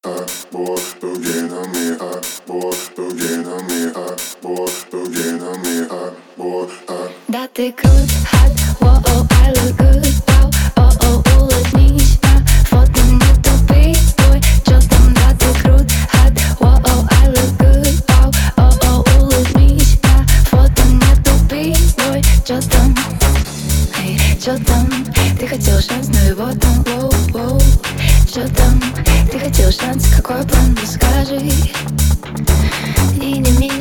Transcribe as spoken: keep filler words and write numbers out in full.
а, фотогенами, а, фотогенами, а, фотогенами, а, вот, а. Да ты крут, hot, воу, I look good, вау, о-о, улыбнись на фото, не тупи, ой, чё там, да ты крут, hot, воу, I look good, вау, о-о, улыбнись на фото, не тупи, ой, чё там, эй, чё там, ты хотел шанс, но его там, воу, воу, чё там, ты хотел шанс, какой план, расскажи, и не меня.